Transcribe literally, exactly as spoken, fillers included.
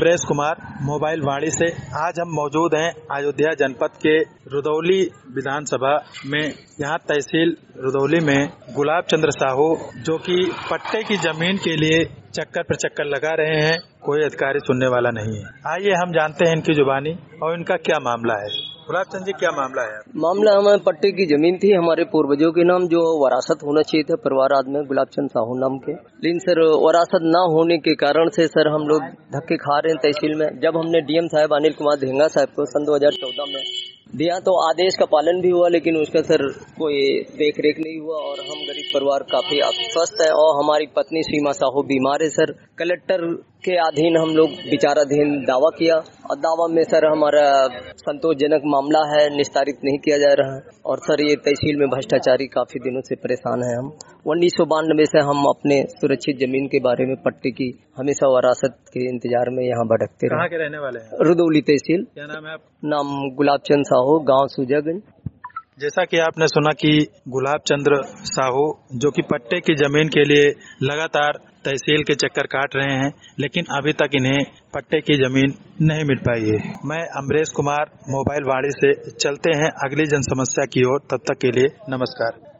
Amresh Kumar, mobile वाणी से। आज हम मौजूद हैं अयोध्या जनपद के रुदौली विधानसभा में। यहाँ तहसील रुदौली में गुलाब चंद्र साहू जो कि पट्टे की जमीन के लिए चक्कर पर चक्कर लगा रहे हैं, कोई अधिकारी सुनने वाला नहीं है। आइए हम जानते हैं इनकी जुबानी और इनका क्या मामला है। गुलाब चंद जी, क्या मामला है? मामला हमारे पट्टे की जमीन थी हमारे पूर्वजों के नाम, जो वरासत होना चाहिए था परिवार आदमी गुलाब चंद साहू नाम के। लेकिन सर वरासत न होने के कारण से सर हम लोग धक्के खा रहे हैं तहसील में। जब हमने डीएम साहब अनिल कुमार धेंगा साहब को सन दो हजार चौदह में दिया तो आदेश का पालन भी हुआ, लेकिन उसका सर कोई देख रेख नहीं हुआ और हम गरीब परिवार काफी अस्वस्थ है और हमारी पत्नी सीमा साहू बीमार है। सर कलेक्टर के अधीन हम लोग विचाराधीन दावा किया और दावा में सर हमारा संतोषजनक मामला है, निस्तारित नहीं किया जा रहा है। और सर ये तहसील में भ्रष्टाचारी काफी दिनों से परेशान है। हम उन्नीस सौ बानवे से हम अपने सुरक्षित जमीन के बारे में पट्टे की हमेशा वरासत के इंतजार में यहाँ भटकते रहे। कहाँ के रहने वाले हैं? रुदौली तहसील। क्या नाम है आप? नाम गुलाब चंद साहू, गाँव सूजागंज। जैसा कि आपने सुना कि गुलाब चंद्र साहू जो कि पट्टे की जमीन के लिए लगातार तहसील के चक्कर काट रहे हैं, लेकिन अभी तक इन्हें पट्टे की जमीन नहीं मिल पाई है। मैं अमरेश कुमार, मोबाइल वाणी से। चलते हैं अगली जन समस्या की ओर। तब तक के लिए नमस्कार।